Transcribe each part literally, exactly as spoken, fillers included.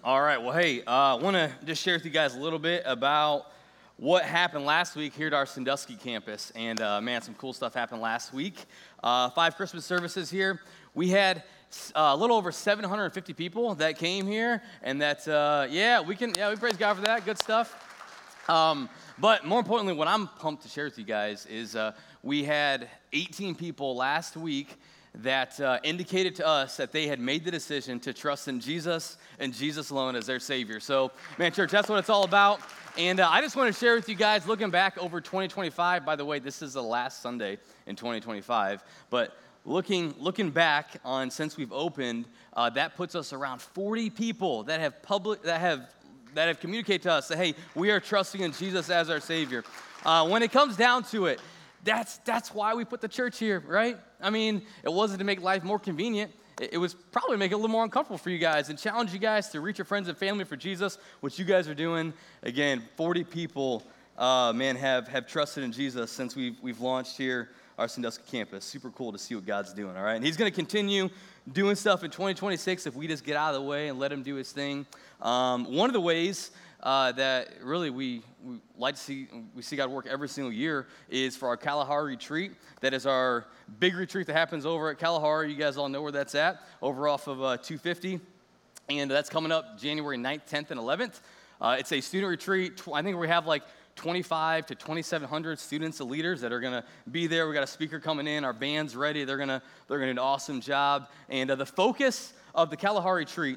All right, well, hey, I uh, want to just share with you guys a little bit about what happened last week here at our Sandusky campus. And uh, man, some cool stuff happened last week. Uh, five Christmas services here. We had uh, a little over seven hundred fifty people that came here, and that, uh, yeah, we can, yeah, we praise God for that. Good stuff. Um, but more importantly, what I'm pumped to share with you guys is uh, we had eighteen people last week that uh, indicated to us that they had made the decision to trust in Jesus and Jesus alone as their Savior. So, man, church, that's what it's all about. And uh, I just want to share with you guys, looking back over twenty twenty-five, by the way, this is the last Sunday in twenty twenty-five, but looking looking back on since we've opened, uh, that puts us around forty people that have public that have that have communicated to us that, hey, we are trusting in Jesus as our Savior. Uh, when it comes down to it, That's that's why we put the church here, right? I mean, it wasn't to make life more convenient. It, it was probably to make it a little more uncomfortable for you guys and challenge you guys to reach your friends and family for Jesus, which you guys are doing. Again, forty people, uh, man, have have trusted in Jesus since we've we've launched here our Sandusky campus. Super cool to see what God's doing, all right? And he's going to continue doing stuff in twenty twenty-six if we just get out of the way and let him do his thing. Um, one of the ways Uh, that really we, we like to see, we see God work every single year is for our Kalahari retreat. That is our big retreat that happens over at Kalahari. You guys all know where that's at, over off of uh, two fifty. And that's coming up January ninth, tenth, and eleventh. Uh, it's a student retreat. I think we have like twenty-five to twenty-seven hundred students and leaders that are going to be there. We got a speaker coming in. Our band's ready. They're going to they're going to do an awesome job. And uh, the focus of the Kalahari retreat,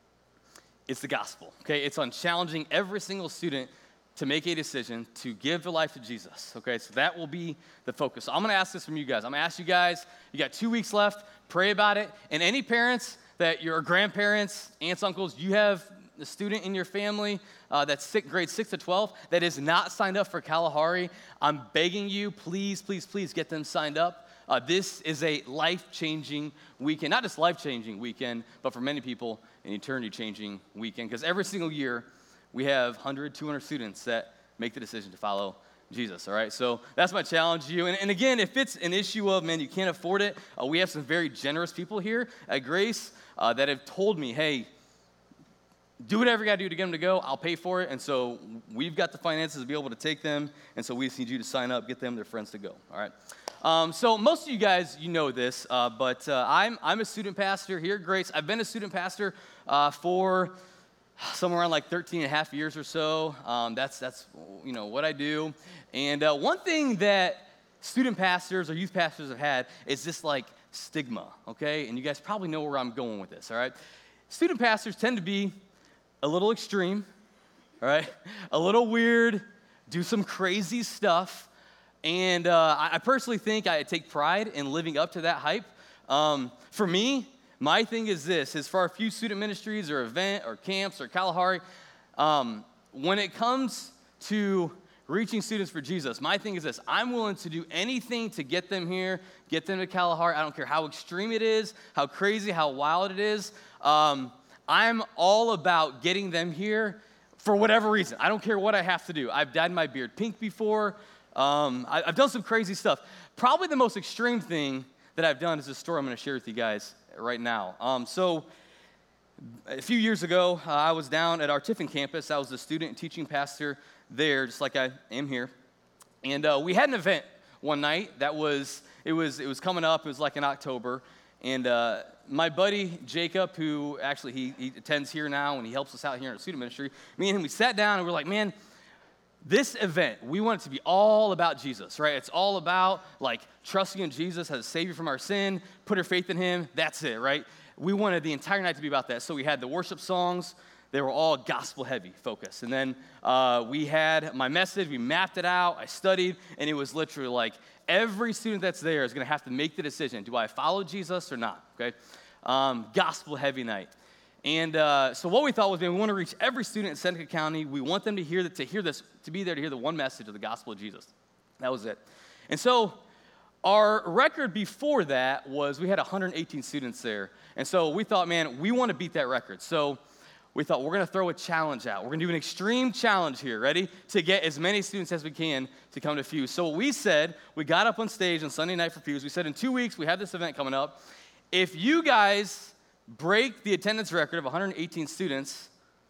it's the gospel, okay? It's on challenging every single student to make a decision to give their life to Jesus, okay? So that will be the focus. So I'm going to ask this from you guys. I'm going to ask you guys, you got two weeks left, pray about it. And any parents that your grandparents, aunts, uncles, you have a student in your family uh, that's six, grade six to twelve that is not signed up for Kalahari, I'm begging you, please, please, please get them signed up. Uh, this is a life-changing weekend, not just life-changing weekend, but for many people, an eternity-changing weekend. Because every single year, we have one hundred, two hundred students that make the decision to follow Jesus, all right? So that's my challenge to you. And, and again, if it's an issue of, man, you can't afford it, uh, we have some very generous people here at Grace uh, that have told me, hey, do whatever you got to do to get them to go. I'll pay for it. And so we've got the finances to be able to take them. And so we just need you to sign up, get them, their friends to go, all right? Um, so most of you guys, you know this, uh, but uh, I'm I'm a student pastor here at Grace. I've been a student pastor uh, for somewhere around like thirteen and a half years or so. Um, that's, that's you know, what I do. And uh, one thing that student pastors or youth pastors have had is this like stigma, okay? And you guys probably know where I'm going with this, all right? Student pastors tend to be a little extreme, all right? A little weird, do some crazy stuff. And uh, I personally think I take pride in living up to that hype. Um, for me, my thing is this, is for our few student ministries or event or camps or Kalahari, um, when it comes to reaching students for Jesus, my thing is this, I'm willing to do anything to get them here, get them to Kalahari. I don't care how extreme it is, how crazy, how wild it is. Um, I'm all about getting them here for whatever reason. I don't care what I have to do. I've dyed my beard pink before. Um, I, I've done some crazy stuff. Probably the most extreme thing that I've done is a story I'm going to share with you guys right now. Um, so a few years ago, uh, I was down at our Tiffin campus. I was a student and teaching pastor there, just like I am here. And uh, we had an event one night that was, it was, it was coming up. It was like in October. And uh, my buddy, Jacob, who actually he, he attends here now and he helps us out here in our student ministry, me and him, we sat down and we we're like, man, this event, we want it to be all about Jesus, right? It's all about, like, trusting in Jesus as a Savior from our sin, put our faith in Him, that's it, right? We wanted the entire night to be about that. So we had the worship songs. They were all gospel-heavy focus. And then uh, we had my message. We mapped it out. I studied, and it was literally like every student that's there is going to have to make the decision, do I follow Jesus or not, okay? Um, gospel-heavy night. And uh, so what we thought was, man, we want to reach every student in Seneca County. We want them to hear that, to hear this, to be there to hear the one message of the gospel of Jesus. That was it. And so our record before that was we had one hundred eighteen students there. And so we thought, man, we want to beat that record. So we thought we're going to throw a challenge out. We're going to do an extreme challenge here, ready? To get as many students as we can to come to Fuse. So what we said, we got up on stage on Sunday night for Fuse. We said in two weeks we have this event coming up. If you guys break the attendance record of one hundred eighteen students,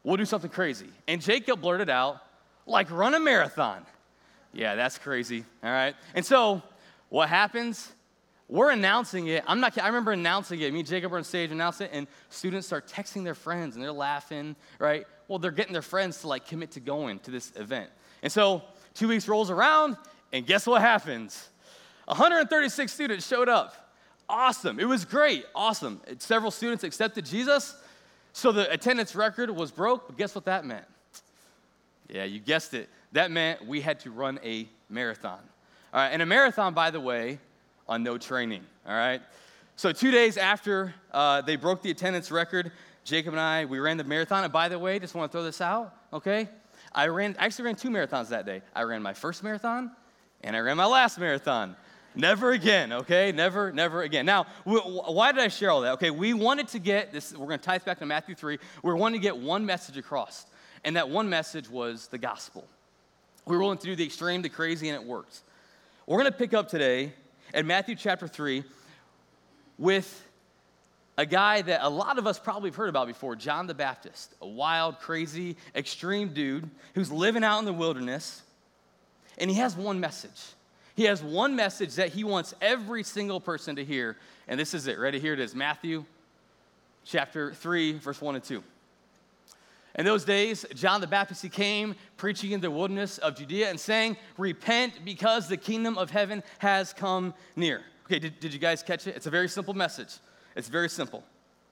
we'll do something crazy. And Jacob blurted out, like run a marathon. Yeah, that's crazy, all right? And so what happens, we're announcing it. I'm not, I remember announcing it. Me and Jacob were on stage, announcing it, and students start texting their friends, and they're laughing, right? Well, they're getting their friends to like commit to going to this event. And so two weeks rolls around, and guess what happens? one hundred thirty-six students showed up. Awesome. It was great. Awesome. Several students accepted Jesus. So the attendance record was broke, but guess what that meant? Yeah, you guessed it. That meant we had to run a marathon. All right, and a marathon, by the way, on no training, all right? So two days after uh, they broke the attendance record, Jacob and I, we ran the marathon. And by the way, just want to throw this out, okay? I ran, I actually ran two marathons that day. I ran my first marathon, and I ran my last marathon. Never again, okay? Never, never again. Now, why did I share all that? Okay, we wanted to get this, we're going to tie this back to Matthew three. We wanted to get one message across, and that one message was the gospel. We were willing to do the extreme, the crazy, and it worked. We're going to pick up today at Matthew chapter three with a guy that a lot of us probably have heard about before, John the Baptist, a wild, crazy, extreme dude who's living out in the wilderness, and he has one message. He has one message that he wants every single person to hear, and this is it. Ready? Here it is, Matthew chapter three, verse one and two. In those days, John the Baptist, he came preaching in the wilderness of Judea and saying, repent because the kingdom of heaven has come near. Okay, did, did you guys catch it? It's a very simple message. It's very simple.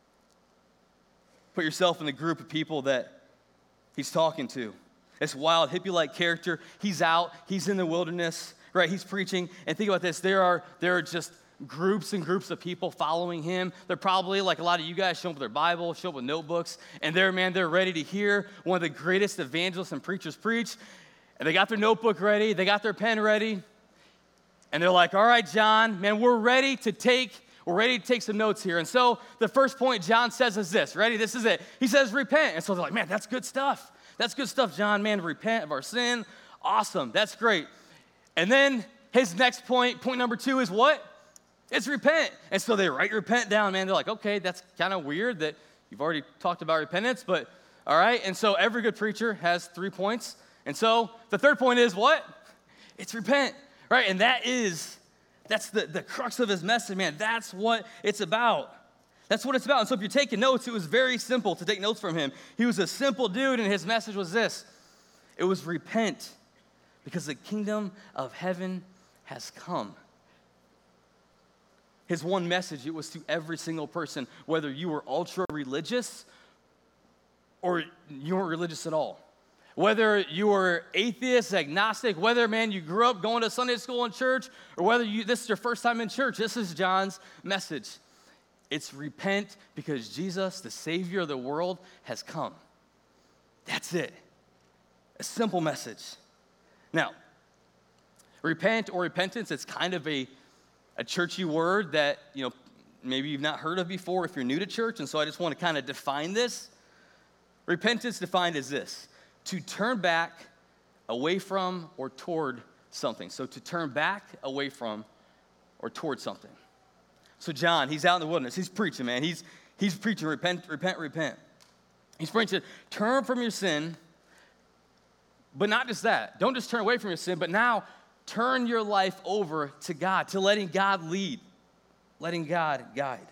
Put yourself in the group of people that he's talking to. This wild, hippie-like character. He's out. He's in the wilderness, right? He's preaching. And think about this. There are, there are just groups and groups of people following him. They're probably, like a lot of you guys, show up with their Bible, show up with notebooks, and they're, man, they're ready to hear one of the greatest evangelists and preachers preach. And they got their notebook ready. They got their pen ready. And they're like, all right, John, man, we're ready to take, we're ready to take some notes here. And so the first point John says is this. Ready? This is it. He says, repent. And so they're like, man, that's good stuff. That's good stuff, John, man, repent of our sin. Awesome. That's great. And then his next point, point number two is what? It's repent. And so they write repent down, man. They're like, okay, that's kind of weird that you've already talked about repentance, but all right. And so every good preacher has three points. And so the third point is what? It's repent, right? And that is, that's the, the crux of his message, man. That's what it's about. That's what it's about. And so if you're taking notes, it was very simple to take notes from him. He was a simple dude, and his message was this. It was repent because the kingdom of heaven has come. His one message, it was to every single person, whether you were ultra-religious or you weren't religious at all. Whether you were atheist, agnostic, whether, man, you grew up going to Sunday school and church, or whether you, this is your first time in church, this is John's message. It's repent because Jesus, the Savior of the world, has come. That's it. A simple message. Now, repent or repentance, it's kind of a A churchy word that, you know, maybe you've not heard of before if you're new to church, and so I just want to kind of define this. Repentance defined as this: to turn back away from or toward something. So to turn back away from or toward something. So John, he's out in the wilderness. He's preaching, man. He's, he's preaching, repent, repent, repent. He's preaching, turn from your sin, but not just that. Don't just turn away from your sin, but now turn your life over to God, to letting God lead, letting God guide.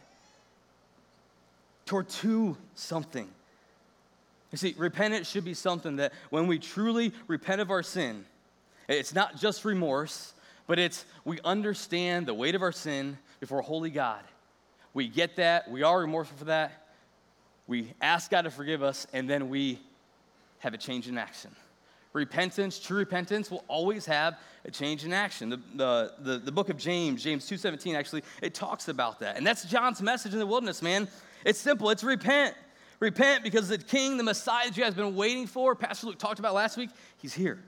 Toward to something. You see, repentance should be something that when we truly repent of our sin, it's not just remorse, but it's we understand the weight of our sin before a holy God. We get that. We are remorseful for that. We ask God to forgive us, and then we have a change in action. Repentance, true repentance, will always have a change in action. The, the, the, the book of James, James two seventeen, actually, it talks about that. And that's John's message in the wilderness, man. It's simple. It's repent. Repent because the king, the Messiah that you guys have been waiting for, Pastor Luke talked about last week, he's here.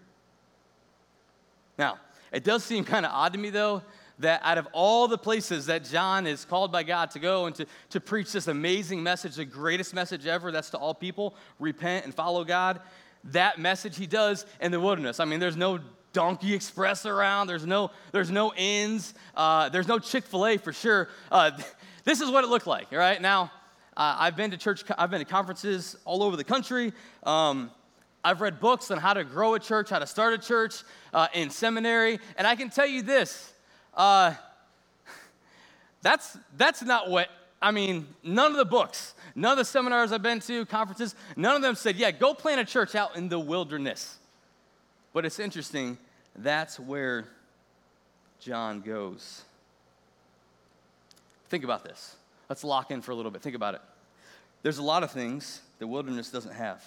Now, it does seem kind of odd to me, though, that out of all the places that John is called by God to go and to, to preach this amazing message, the greatest message ever, that's to all people, repent and follow God, that message he does in the wilderness. I mean, there's no Donkey Express around. There's no, there's no inns. Uh, there's no Chick-fil-A for sure. Uh, this is what it looked like, all right? Now, Uh, I've been to church, I've been to conferences all over the country. Um, I've read books on how to grow a church, how to start a church uh, in seminary. And I can tell you this, uh, that's, that's not what, I mean, none of the books, none of the seminars I've been to, conferences, none of them said, yeah, go plant a church out in the wilderness. But it's interesting, that's where John goes. Think about this. Let's lock in for a little bit. Think about it. There's a lot of things the wilderness doesn't have.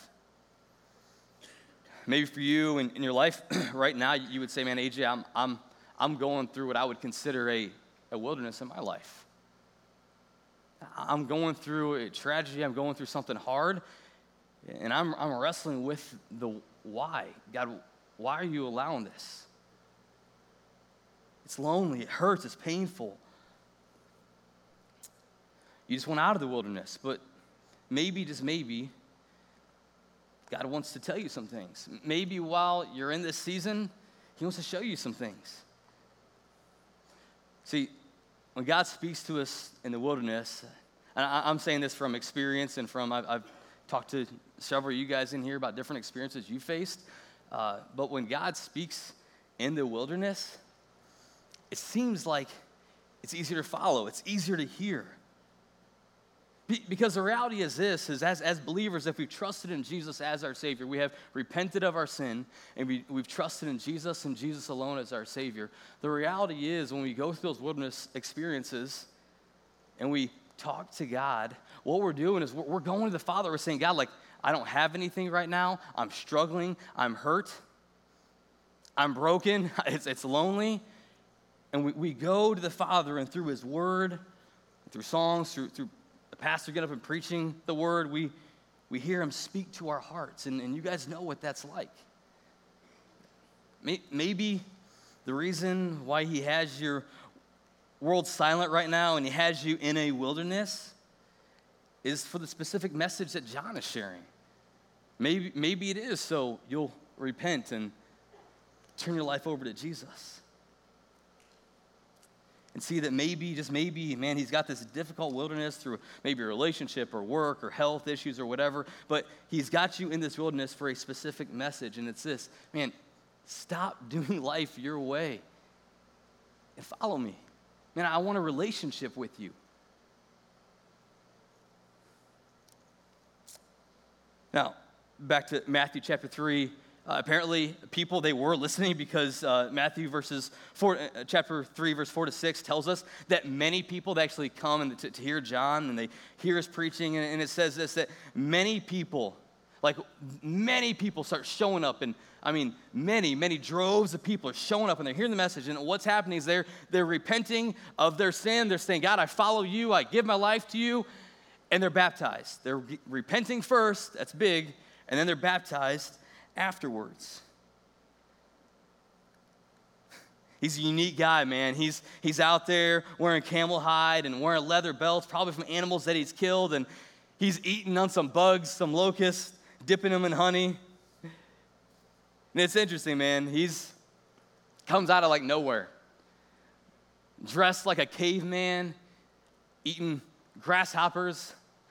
Maybe for you in, in your life right now, you would say, man, A J, I'm, I'm, I'm going through what I would consider a, a wilderness in my life. I'm going through a tragedy. I'm going through something hard. And I'm, I'm wrestling with the why. God, why are you allowing this? It's lonely. It hurts. It's painful. You just went out of the wilderness. But maybe, just maybe, God wants to tell you some things. Maybe while you're in this season, he wants to show you some things. See, when God speaks to us in the wilderness, and I'm saying this from experience and from, I've, I've talked to several of you guys in here about different experiences you faced, uh, but when God speaks in the wilderness, it seems like it's easier to follow. It's easier to hear. Be- because the reality is this, is as, as believers, if we've trusted in Jesus as our Savior, we have repented of our sin, and we, we've trusted in Jesus and Jesus alone as our Savior, the reality is when we go through those wilderness experiences and we talk to God, what we're doing is we're, we're going to the Father. We're saying, God, like, I don't have anything right now. I'm struggling. I'm hurt. I'm broken. It's, it's lonely. And we, we go to the Father, and through his word, through songs, through, through the pastor getting up and preaching the word, we, we hear him speak to our hearts. And, and you guys know what that's like. Maybe the reason why he has your world silent right now and he has you in a wilderness is for the specific message that John is sharing. Maybe, maybe it is so you'll repent and turn your life over to Jesus. And see that maybe, just maybe, man, he's got this difficult wilderness through maybe a relationship or work or health issues or whatever, but he's got you in this wilderness for a specific message, and it's this, man, stop doing life your way and follow me. Man, I want a relationship with you. Now, back to Matthew chapter three. Uh, apparently, people, they were listening because uh, Matthew verses four, uh, chapter three, verse four to six tells us that many people they actually come and to, to hear John, and they hear his preaching, and, and it says this, that many people, like many people start showing up, and I mean, many, many droves of people are showing up, and they're hearing the message, and what's happening is they're, they're repenting of their sin. They're saying, God, I follow you. I give my life to you, and they're baptized. They're re- repenting first. That's big, and then they're baptized afterwards. He's a unique guy, man. He's he's out there wearing camel hide and wearing leather belts, probably from animals that he's killed, and he's eating on some bugs, some locusts, dipping them in honey. And it's interesting, man. He's comes out of like nowhere, dressed like a caveman, eating grasshoppers,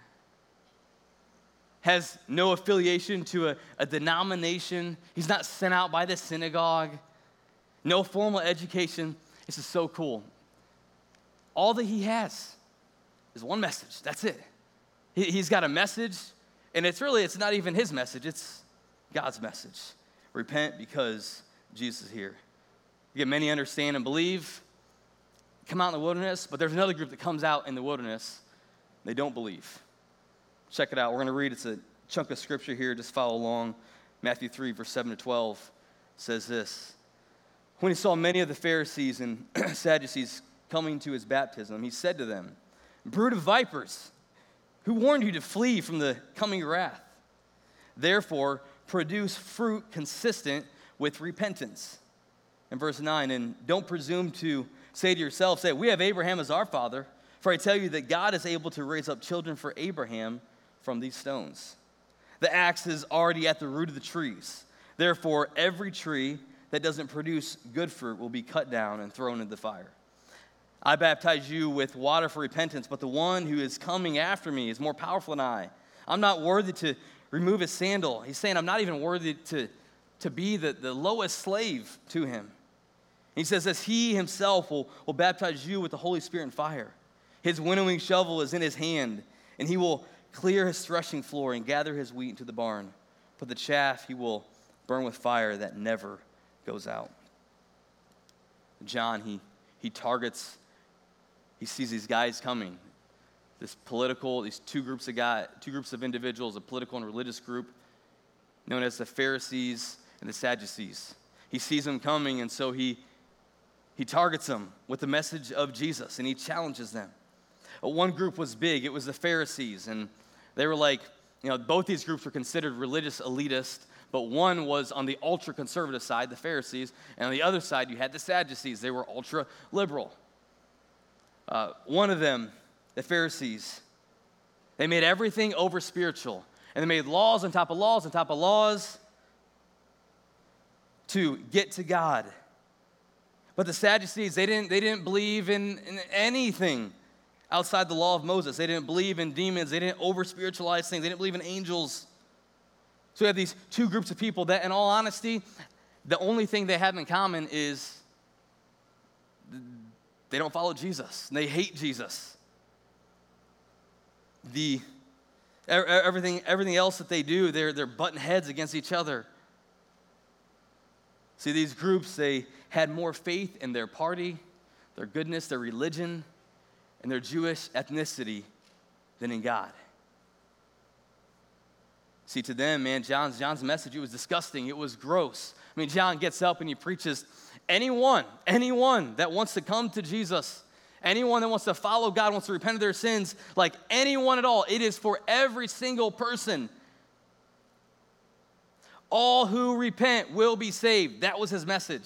has no affiliation to a, a denomination. He's not sent out by the synagogue. No formal education. This is so cool. All that he has is one message. That's it. He, he's got a message, and it's really, it's not even his message. It's God's message. Repent because Jesus is here. Again, many understand and believe, come out in the wilderness, but there's another group that comes out in the wilderness. They don't believe. Check it out. We're going to read. It's a chunk of scripture here. Just follow along. Matthew three, verse seven to twelve says this. When he saw many of the Pharisees and Sadducees coming to his baptism, he said to them, brood of vipers, who warned you to flee from the coming wrath? Therefore, produce fruit consistent with repentance. In verse nine, and don't presume to say to yourself, say, we have Abraham as our father, for I tell you that God is able to raise up children for Abraham from these stones. The axe is already at the root of the trees. Therefore, every tree that doesn't produce good fruit will be cut down and thrown into the fire. I baptize you with water for repentance, but the one who is coming after me is more powerful than I. I'm not worthy to remove his sandal. He's saying I'm not even worthy to, to be the, the lowest slave to him. He says, as he himself will, will baptize you with the Holy Spirit and fire. His winnowing shovel is in his hand, and he will clear his threshing floor and gather his wheat into the barn. But the chaff he will burn with fire that never goes out. John, he, he targets, he sees these guys coming. This political, these two groups of guys, two groups of individuals, a political and religious group known as the Pharisees and the Sadducees. He sees them coming, and so he, he targets them with the message of Jesus, and he challenges them. One group was big. It was the Pharisees, and they were like, you know, both these groups were considered religious elitists, but one was on the ultra-conservative side, the Pharisees, and on the other side, you had the Sadducees. They were ultra-liberal. Uh, one of them, the Pharisees, they made everything over spiritual, and they made laws on top of laws on top of laws to get to God. But the Sadducees, they didn't, they didn't believe in, in anything outside the law of Moses. They didn't believe in demons. They didn't over-spiritualize things. They didn't believe in angels. So we have these two groups of people that, in all honesty, the only thing they have in common is they don't follow Jesus. And they hate Jesus. The everything, everything else that they do, they're, they're butting heads against each other. See, these groups, they had more faith in their party, their goodness, their religion, and their Jewish ethnicity than in God. See, to them, man, John's, John's message, it was disgusting. It was gross. I mean, John gets up and he preaches, anyone, anyone that wants to come to Jesus, anyone that wants to follow God, wants to repent of their sins, like anyone at all, it is for every single person. All who repent will be saved. That was his message.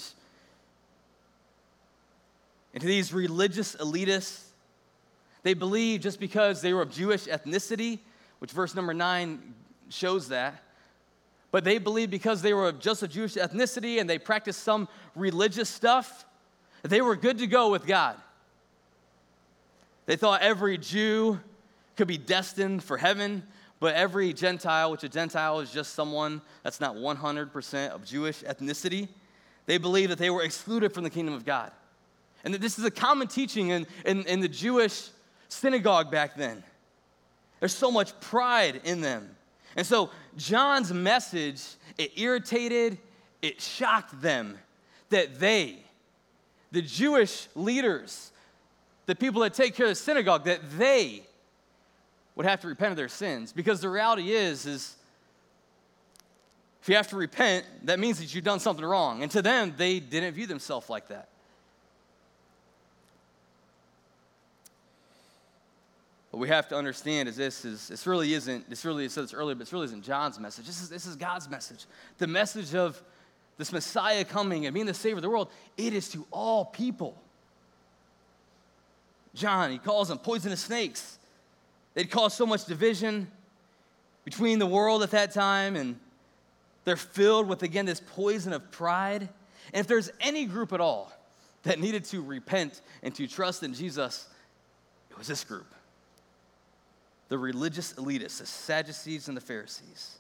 And to these religious elitists, they believed just because they were of Jewish ethnicity, which verse number nine shows that, but they believed because they were of just a Jewish ethnicity and they practiced some religious stuff, they were good to go with God. They thought every Jew could be destined for heaven, but every Gentile, which a Gentile is just someone that's not one hundred percent of Jewish ethnicity, they believed that they were excluded from the kingdom of God. And that this is a common teaching in, in, in the Jewish synagogue back then. There's so much pride in them. And so John's message, it irritated, it shocked them that they, the Jewish leaders, the people that take care of the synagogue, that they would have to repent of their sins. Because the reality is, is if you have to repent, that means that you've done something wrong. And to them, they didn't view themselves like that. What we have to understand is this is this really isn't, this really, I said this earlier, but this really isn't John's message. This is, this is God's message. The message of this Messiah coming and being the Savior of the world, it is to all people. John, he calls them poisonous snakes. They'd cause so much division between the world at that time, and they're filled with, again, this poison of pride. And if there's any group at all that needed to repent and to trust in Jesus, it was this group. The religious elitists, the Sadducees and the Pharisees.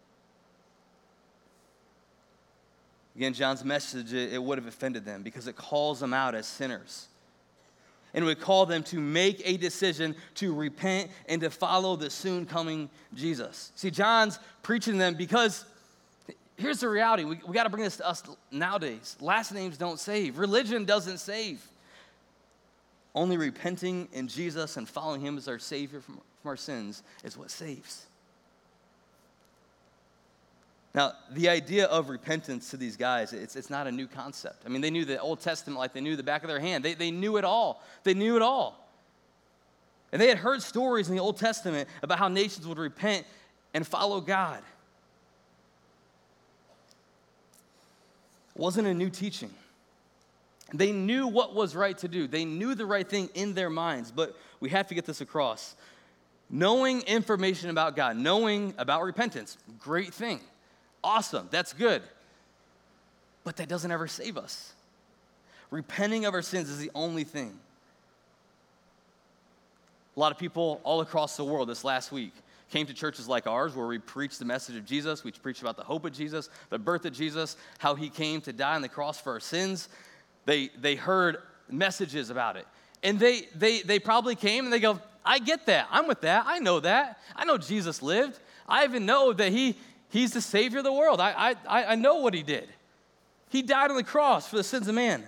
Again, John's message, it would have offended them because it calls them out as sinners. And it would call them to make a decision to repent and to follow the soon coming Jesus. See, John's preaching to them because here's the reality. We, we got to bring this to us nowadays. Last names don't save. Religion doesn't save. Only repenting in Jesus and following him as our Savior from, from our sins is what saves. Now, the idea of repentance to these guys, it's, it's not a new concept. I mean, they knew the Old Testament like they knew the back of their hand. They, they knew it all. They knew it all. And they had heard stories in the Old Testament about how nations would repent and follow God. It wasn't a new teaching. They knew what was right to do. They knew the right thing in their minds, but we have to get this across. Knowing information about God, knowing about repentance, great thing. Awesome, that's good. But that doesn't ever save us. Repenting of our sins is the only thing A lot of people all across the world this last week came to churches like ours where we preached the message of Jesus. We preached about the hope of Jesus, the birth of Jesus, how he came to die on the cross for our sins. They, they heard messages about it. And they, they, they probably came and they go, I get that. I'm with that. I know that. I know Jesus lived. I even know that he, he's the Savior of the world. I, I, I know what he did. He died on the cross for the sins of man.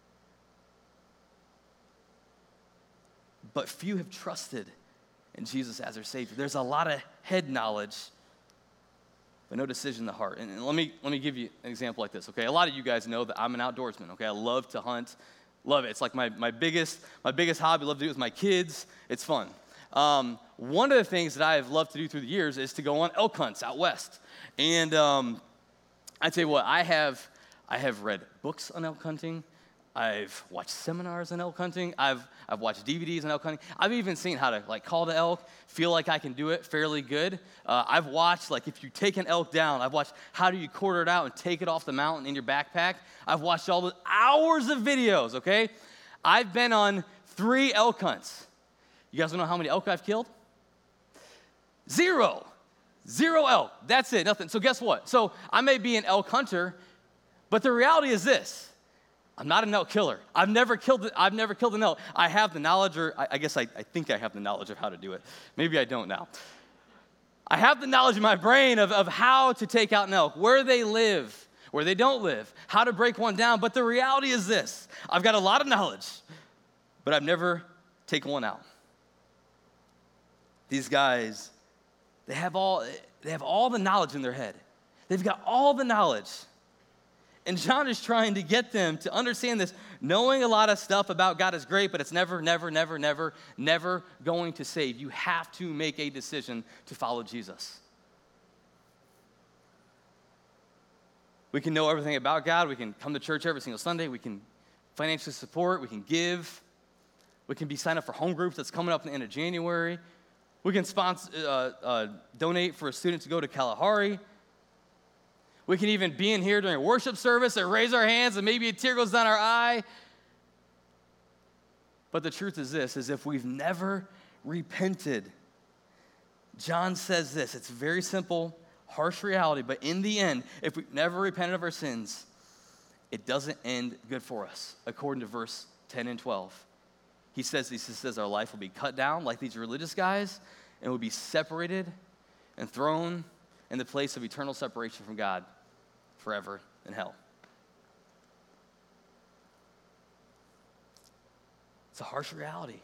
But few have trusted in Jesus as their Savior. There's a lot of head knowledge, but no decision in the heart. And, and let me let me give you an example like this, okay? A lot of you guys know that I'm an outdoorsman, okay? I love to hunt, love it. It's like my, my biggest my biggest hobby. I love to do it with my kids. It's fun. Um, one of the things that I've loved to do through the years is to go on elk hunts out west. And um, I tell you what, I have I have read books on elk hunting. I've watched seminars on elk hunting. I've I've watched D V Ds on elk hunting. I've even seen how to like call the elk, feel like I can do it fairly good. Uh, I've watched like if you take an elk down, I've watched how do you quarter it out and take it off the mountain in your backpack. I've watched all the hours of videos, okay? I've been on three elk hunts. You guys wanna know how many elk I've killed? Zero. Zero elk. That's it, nothing. So guess what? So I may be an elk hunter, but the reality is this. I'm not an elk killer. I've never killed. I've never killed an elk. I have the knowledge, or I, I guess I, I think I have the knowledge of how to do it. Maybe I don't now. I have the knowledge in my brain of, of how to take out an elk, where they live, where they don't live, how to break one down. But the reality is this: I've got a lot of knowledge, but I've never taken one out. These guys, they have all they have all the knowledge in their head. They've got all the knowledge. And John is trying to get them to understand this. Knowing a lot of stuff about God is great, but it's never, never, never, never, never going to save. You have to make a decision to follow Jesus. We can know everything about God. We can come to church every single Sunday. We can financially support. We can give. We can be signed up for home groups that's coming up in the end of January. We can sponsor, uh, uh, donate for a student to go to Kalahari. We can even be in here during a worship service and raise our hands and maybe a tear goes down our eye. But the truth is this, is if we've never repented, John says this, it's very simple, harsh reality, but in the end, if we've never repented of our sins, it doesn't end good for us, according to verse ten and twelve. He says, he says our life will be cut down like these religious guys, and we'll be separated and thrown in the place of eternal separation from God forever in hell. It's a harsh reality.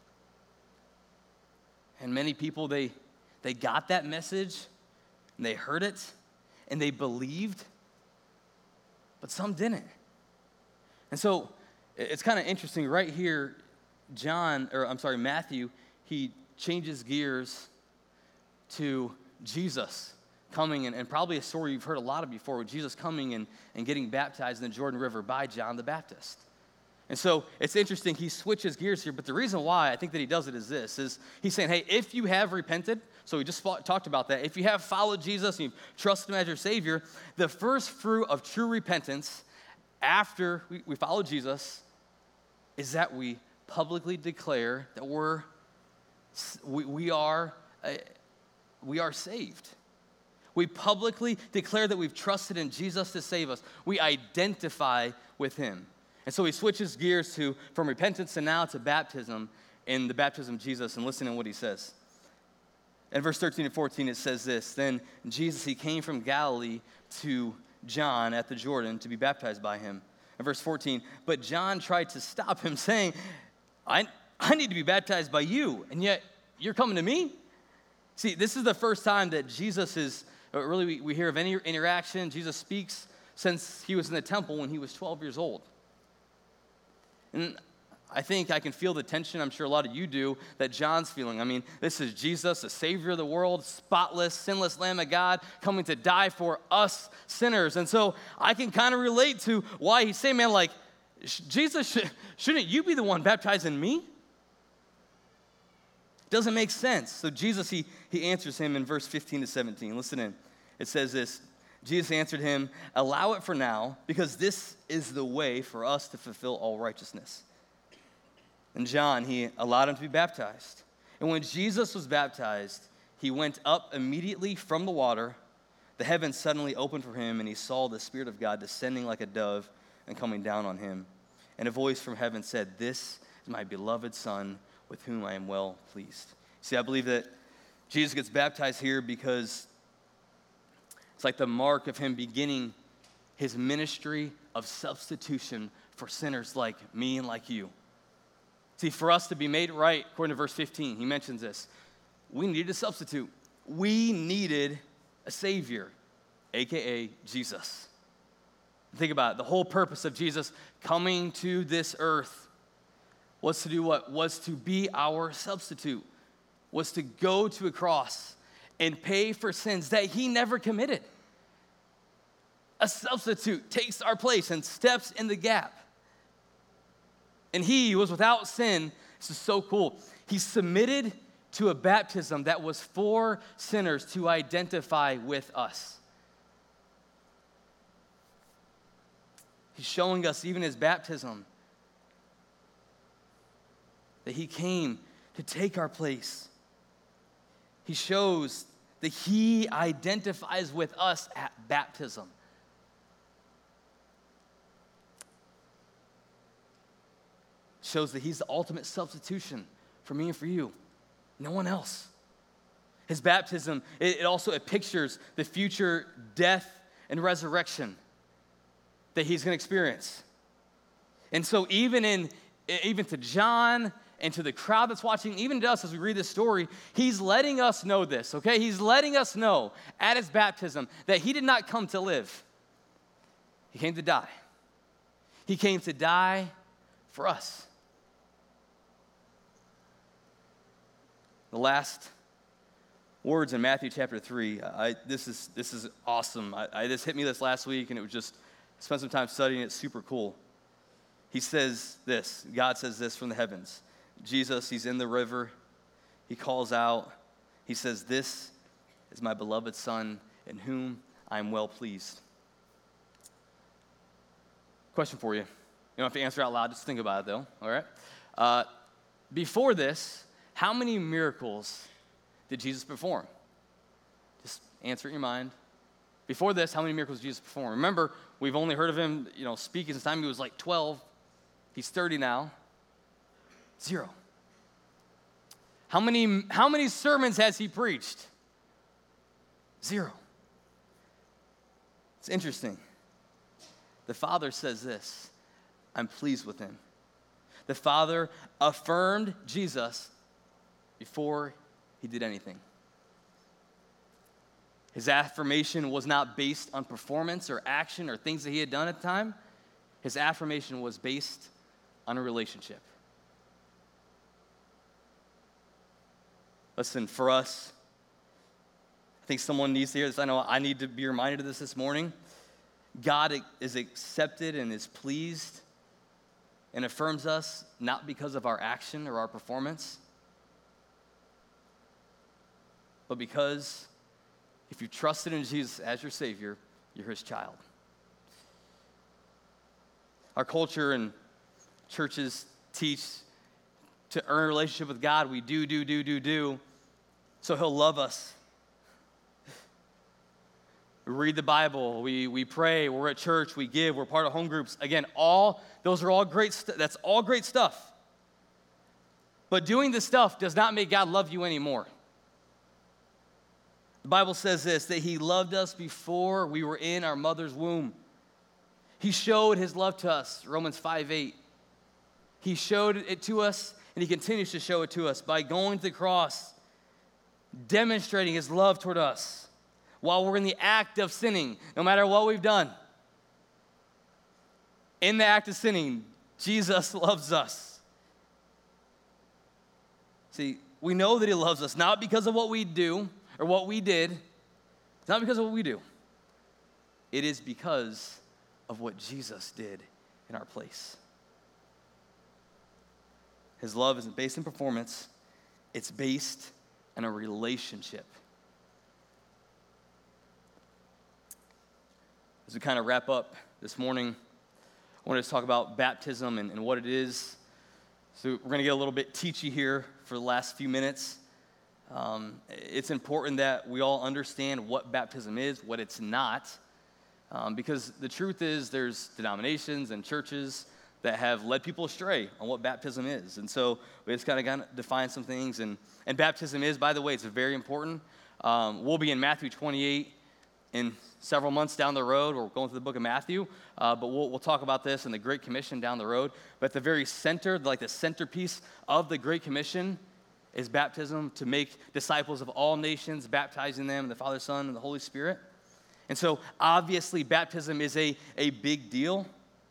And many people, they, they got that message, and they heard it, and they believed, but some didn't. And so it's kind of interesting. Right here, John, or I'm sorry, Matthew, he changes gears to Jesus coming, and, and probably a story you've heard a lot of before, with Jesus coming and, and getting baptized in the Jordan River by John the Baptist. And so it's interesting, he switches gears here, but the reason why I think that he does it is this, is he's saying, hey, if you have repented, so we just fought, talked about that, if you have followed Jesus and you've trusted him as your Savior, the first fruit of true repentance after we, we follow Jesus is that we publicly declare that we're, we, we are, uh, we are saved. We publicly declare that we've trusted in Jesus to save us. We identify with him. And so he switches gears to from repentance to now to baptism in the baptism of Jesus, and listen to what he says. In verse thirteen and fourteen, it says this, then Jesus, he came from Galilee to John at the Jordan to be baptized by him. In verse fourteen, but John tried to stop him, saying, I, I need to be baptized by you, and yet you're coming to me? See, this is the first time that Jesus is, or really we, we hear of any interaction. Jesus speaks since he was in the temple when he was twelve years old. And I think I can feel the tension, I'm sure a lot of you do, that John's feeling. I mean, this is Jesus, the Savior of the world, spotless, sinless Lamb of God, coming to die for us sinners. And so I can kind of relate to why he's saying, man, like, Jesus, shouldn't you be the one baptizing me? Doesn't make sense. So Jesus, he, he answers him in verse fifteen to seventeen. Listen in. It says this, Jesus answered him, allow it for now, because this is the way for us to fulfill all righteousness. And John, he allowed him to be baptized. And when Jesus was baptized, he went up immediately from the water. The heavens suddenly opened for him, and he saw the Spirit of God descending like a dove and coming down on him. And a voice from heaven said, "This is my beloved Son, with whom I am well pleased." See, I believe that Jesus gets baptized here because it's like the mark of him beginning his ministry of substitution for sinners like me and like you. See, for us to be made right, according to verse fifteen, he mentions this. We needed a substitute. We needed a Savior, a k a. Jesus. Think about it. The whole purpose of Jesus coming to this earth was to do what? Was to be our substitute. Was to go to a cross and pay for sins that he never committed. A substitute takes our place and steps in the gap. And he was without sin. This is so cool. He submitted to a baptism that was for sinners to identify with us. He's showing us, even his baptism, that he came to take our place. He shows that he identifies with us at baptism. Shows that he's the ultimate substitution for me and for you. No one else. His baptism, it, it also it pictures the future death and resurrection that he's going to experience. And so even in even to John and to the crowd that's watching, even to us as we read this story, he's letting us know this, okay? He's letting us know at his baptism that he did not come to live. He came to die. He came to die for us. The last words in Matthew chapter three, I, this is this is awesome. I, I, this hit me this last week, and it was just, spent some time studying it, super cool. He says this, God says this from the heavens. Jesus, he's in the river. He calls out. He says, "This is my beloved Son, in whom I am well pleased." Question for you. You don't have to answer out loud. Just think about it, though, all right? Uh, before this, how many miracles did Jesus perform? Just answer it in your mind. Before this, how many miracles did Jesus perform? Remember, we've only heard of him, you know, speaking since the time he was like twelve. He's thirty now. Zero. How many, how many sermons has he preached? Zero. It's interesting. The Father says this, "I'm pleased with him." The Father affirmed Jesus before he did anything. His affirmation was not based on performance or action or things that he had done at the time. His affirmation was based on a relationship. Listen, for us, I think someone needs to hear this. I know I need to be reminded of this this morning. God is accepted and is pleased and affirms us not because of our action or our performance, but because if you trusted in Jesus as your Savior, you're his child. Our culture and churches teach to earn a relationship with God, we do, do, do, do, do, so he'll love us. We read the Bible, we, we pray, we're at church, we give, we're part of home groups. Again, all, those are all great stuff. That's all great stuff. But doing this stuff does not make God love you anymore. The Bible says this, that he loved us before we were in our mother's womb. He showed his love to us, Romans five eight. He showed it to us, and he continues to show it to us by going to the cross, demonstrating his love toward us while we're in the act of sinning, no matter what we've done. In the act of sinning, Jesus loves us. See, we know that he loves us, not because of what we do or what we did. It's not because of what we do. It is because of what Jesus did in our place. His love isn't based in performance. It's based in a relationship. As we kind of wrap up this morning, I want to talk about baptism and, and what it is. So we're going to get a little bit teachy here for the last few minutes. Um, it's important that we all understand what baptism is, what it's not, um, because the truth is there's denominations and churches that have led people astray on what baptism is. And so we just kind of got to define some things. And, and baptism is, by the way, it's very important. Um, we'll be in Matthew twenty-eight in several months down the road. We're going through the book of Matthew, uh, but we'll, we'll talk about this in the Great Commission down the road. But at the very center, like the centerpiece of the Great Commission is baptism, to make disciples of all nations, baptizing them in the Father, Son, and the Holy Spirit. And so obviously baptism is a, a big deal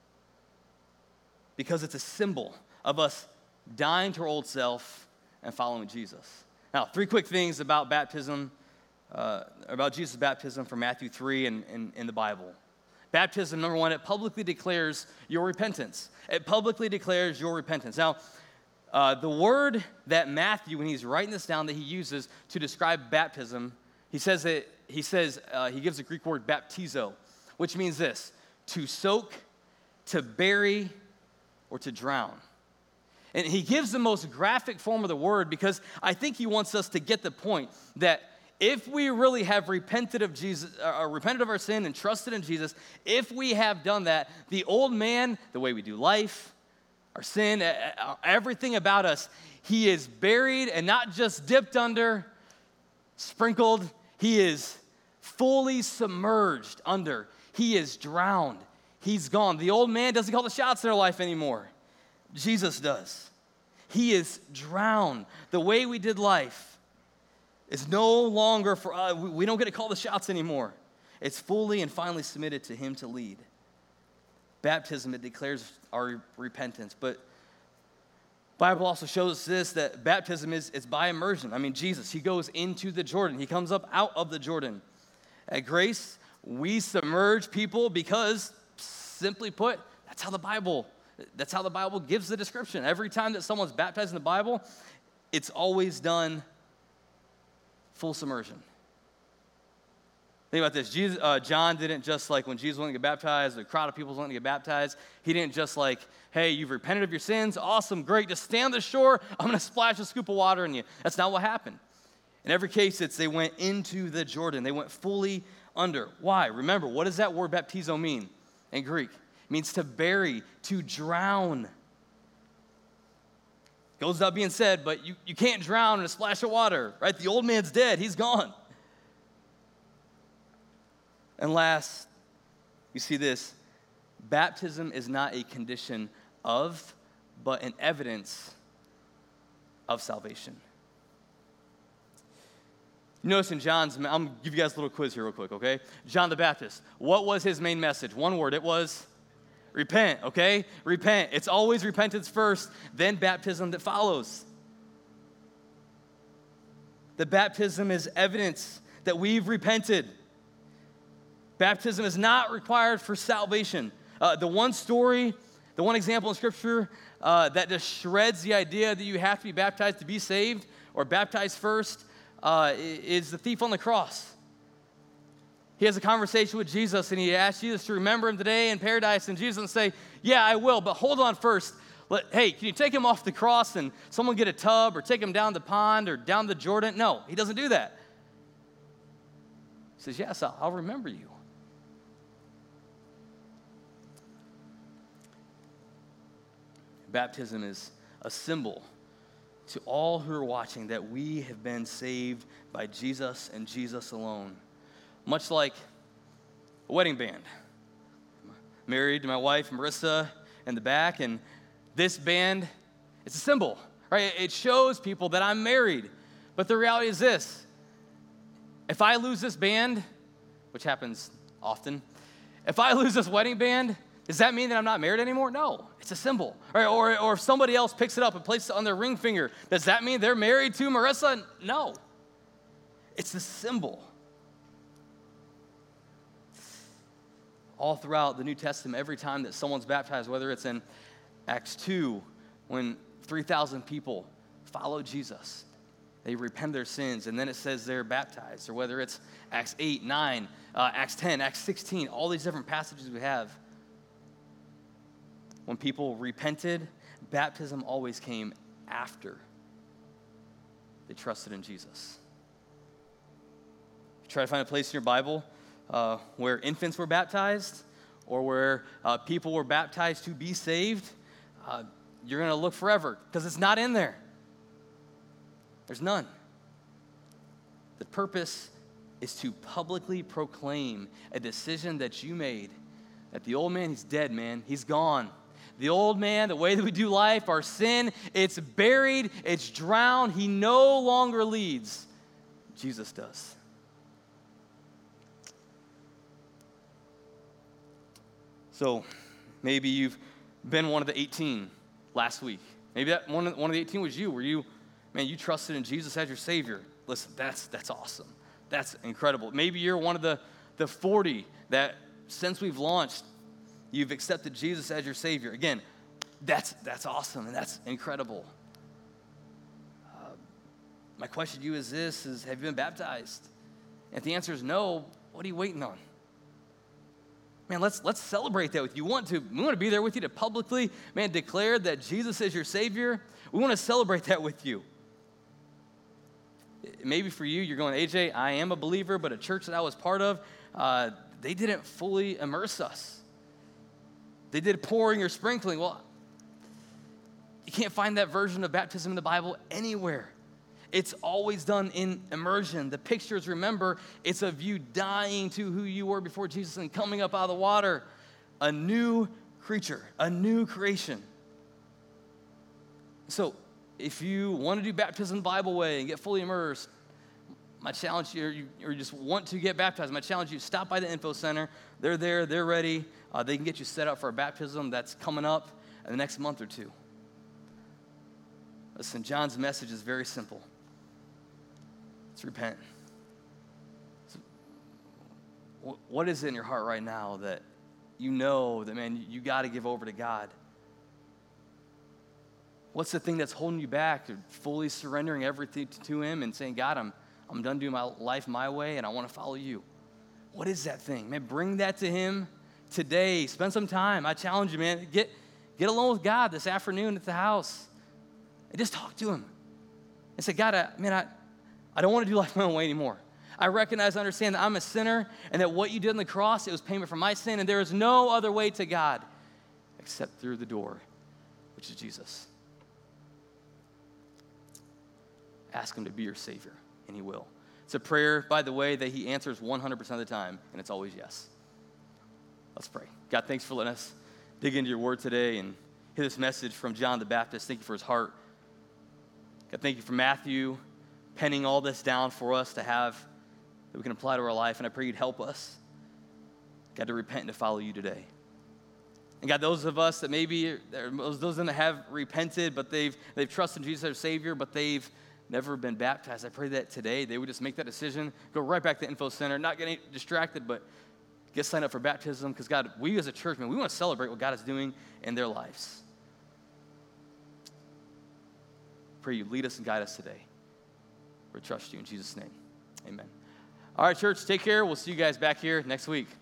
because it's a symbol of us dying to our old self and following Jesus. Now, three quick things about baptism. Uh, about Jesus' baptism from Matthew three in, in, in the Bible. Baptism, number one, it publicly declares your repentance. It publicly declares your repentance. Now, uh, the word that Matthew, when he's writing this down, that he uses to describe baptism, he says that he says uh, he gives the Greek word baptizo, which means this: to soak, to bury, or to drown. And he gives the most graphic form of the word because I think he wants us to get the point that if we really have repented of Jesus, or repented of our sin and trusted in Jesus, if we have done that, the old man, the way we do life, our sin, everything about us, he is buried and not just dipped under, sprinkled, he is fully submerged under. He is drowned. He's gone. The old man doesn't call the shots in our life anymore. Jesus does. He is drowned. The way we did life is no longer for us. Uh, we don't get to call the shots anymore. It's fully and finally submitted to him to lead. Baptism, it declares our repentance. But the Bible also shows us this, that baptism is it's by immersion. I mean, Jesus, he goes into the Jordan. He comes up out of the Jordan. At Grace, we submerge people because, simply put, that's how the Bible, that's how the Bible gives the description. Every time that someone's baptized in the Bible, it's always done full submersion. Think about this. Jesus, uh, John didn't just like when Jesus went to get baptized, the crowd of people went to get baptized. He didn't just like, hey, you've repented of your sins. Awesome, great. Just stand on the shore. I'm going to splash a scoop of water in you. That's not what happened. In every case, it's they went into the Jordan. They went fully under. Why? Remember, what does that word baptizo mean in Greek? It means to bury, to drown. Goes without being said, but you, you can't drown in a splash of water, right? The old man's dead. He's gone. And last, you see this. Baptism is not a condition of, but an evidence of salvation. You notice in John's, I'm going to give you guys a little quiz here real quick, okay? John the Baptist, what was his main message? One word, it was repent, okay? Repent. It's always repentance first, then baptism that follows. The baptism is evidence that we've repented. Baptism is not required for salvation. Uh, the one story, the one example in Scripture uh, that just shreds the idea that you have to be baptized to be saved or baptized first uh, is the thief on the cross. He has a conversation with Jesus, and he asks Jesus to remember him today in paradise, and Jesus will say, yeah, I will, but hold on first. Let, hey, can you take him off the cross and someone get a tub or take him down the pond or down the Jordan? No, he doesn't do that. He says, yes, I'll, I'll remember you. Baptism is a symbol to all who are watching that we have been saved by Jesus and Jesus alone. Much like a wedding band. I'm married to my wife, Marissa, in the back, and this band, it's a symbol, right? It shows people that I'm married. But the reality is this. If I lose this band, which happens often, if I lose this wedding band, does that mean that I'm not married anymore? No, it's a symbol. Or, or, or if somebody else picks it up and places it on their ring finger, does that mean they're married to Marissa? No. It's a symbol. All throughout the New Testament, every time that someone's baptized, whether it's in Acts two, when three thousand people follow Jesus, they repent their sins, and then it says they're baptized, or whether it's Acts eight, nine, uh, Acts ten, Acts sixteen, all these different passages we have. When people repented, baptism always came after they trusted in Jesus. Try to find a place in your Bible uh, where infants were baptized or where uh, people were baptized to be saved. Uh, you're going to look forever because it's not in there. There's none. The purpose is to publicly proclaim a decision that you made, that the old man, he's dead, man. He's gone. The old man, the way that we do life, our sin, it's buried, it's drowned. He no longer leads. Jesus does. So maybe you've been one of the eighteen last week. Maybe that one of, one of the eighteen was you, where you, man, you trusted in Jesus as your Savior. Listen, that's that's awesome. That's incredible. Maybe you're one of the, the forty that since we've launched, you've accepted Jesus as your Savior. Again, that's that's awesome and that's incredible. Uh, my question to you is this, is have you been baptized? And if the answer is no, what are you waiting on? Man, let's let's celebrate that with you. We want to, we want to be there with you to publicly, man, declare that Jesus is your Savior. We want to celebrate that with you. Maybe for you, you're going, A J, I am a believer, but a church that I was part of, uh, they didn't fully immerse us. They did pouring or sprinkling. Well, you can't find that version of baptism in the Bible anywhere. It's always done in immersion. The pictures, remember, it's of you dying to who you were before Jesus and coming up out of the water. A new creature, a new creation. So if you want to do baptism the Bible way and get fully immersed, my challenge to you, or you just want to get baptized, my challenge to you, stop by the info center. They're there, they're ready. Uh, they can get you set up for a baptism that's coming up in the next month or two. Listen, John's message is very simple. It's repent. So, what is it in your heart right now that you know that, man, you got to give over to God? What's the thing that's holding you back to fully surrendering everything to Him and saying, God, I'm, I'm done doing my life my way and I want to follow you? What is that thing? Man, bring that to Him today. Spend some time. I challenge you, man. Get, get alone with God this afternoon at the house and just talk to Him. And say, God, I, man, I, I don't want to do life my own way anymore. I recognize, understand that I'm a sinner and that what you did on the cross, it was payment for my sin, and there is no other way to God except through the door, which is Jesus. Ask Him to be your Savior, and He will. It's a prayer, by the way, that He answers one hundred percent of the time, and it's always yes. Let's pray. God, thanks for letting us dig into your word today and hear this message from John the Baptist. Thank you for his heart. God, thank you for Matthew penning all this down for us to have, that we can apply to our life, and I pray you'd help us, God, to repent and to follow you today. And God, those of us that maybe, those of them that have repented, but they've they've trusted Jesus as their Savior, but they've never been baptized, I pray that today they would just make that decision, go right back to the info center, not getting distracted, but get signed up for baptism, because God, we as a church, man, we want to celebrate what God is doing in their lives. Pray you lead us and guide us today. We trust you in Jesus' name. Amen. All right, church, take care. We'll see you guys back here next week.